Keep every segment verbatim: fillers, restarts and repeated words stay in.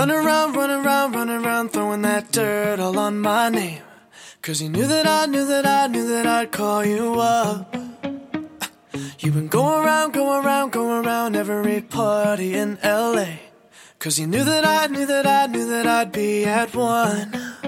running around, running around, running around, throwing that dirt all on my name. Cause you knew that I knew that I knew that I'd call you up. You've been going around, going around, going around every party in L A. Cause you knew that I knew that I knew that I'd be at one.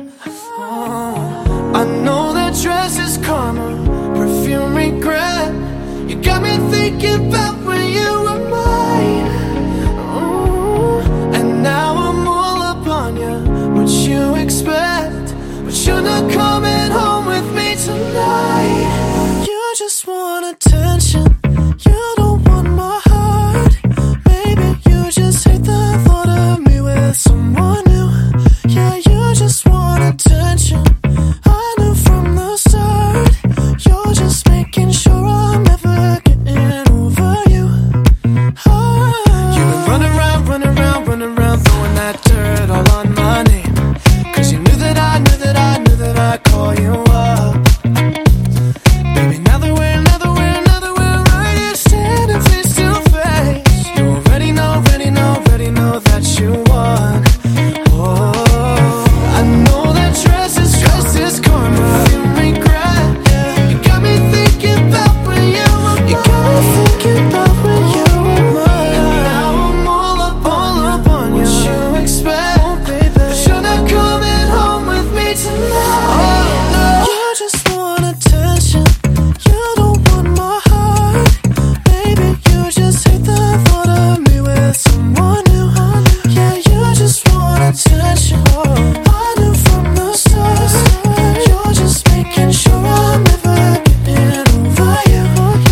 Oh, I know that dress is karma, perfume regret. You got me thinking about when you were mine. Oh, and now I'm all up on you. What you expect? But you're not coming home with me tonight. You just want attention. You don't want my heart. Maybe you just hate the thought of me with someone new. Yeah, you just want attention. I knew from the start. You're just making sure I'm never getting over you. Oh. You've been running around, running around, running around, throwing that dirt all on my name. Cause you knew that I knew that I knew that I'd call you up. Baby, now that we're, now that we're, now that we're right here standing face to face, you already know, already know, already know that you won. Oh, I know that dress is, dress is karma, you regret. Yeah. You got me thinking about when you were mine. You got me thinking about when you were mine. And now I'm all up, all up on you. What you expect? Oh, baby, but you're not coming home with me tonight. Oh, no. You just want attention. You don't want my heart. Baby, you just hate the thought of me with someone new. Yeah, you just want attention. I knew from the start. You're just making sure I'm never getting over you.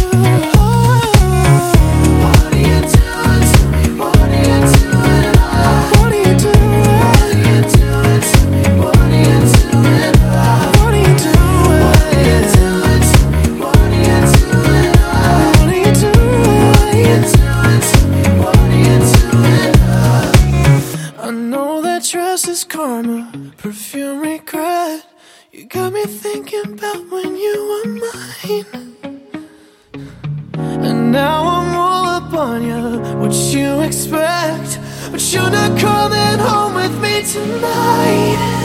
What are you doing to me? What are you doing? What are you doing? What are you doing to me? What are you doing? What are you doing? What are you doing to me? What are you doing? What are you doing? What are you doing to me? What are you doing? I know that dress is karma, perfume regret. You got me thinking about when you were mine. And now I'm all up on you. What you expect? But you're not coming home with me tonight.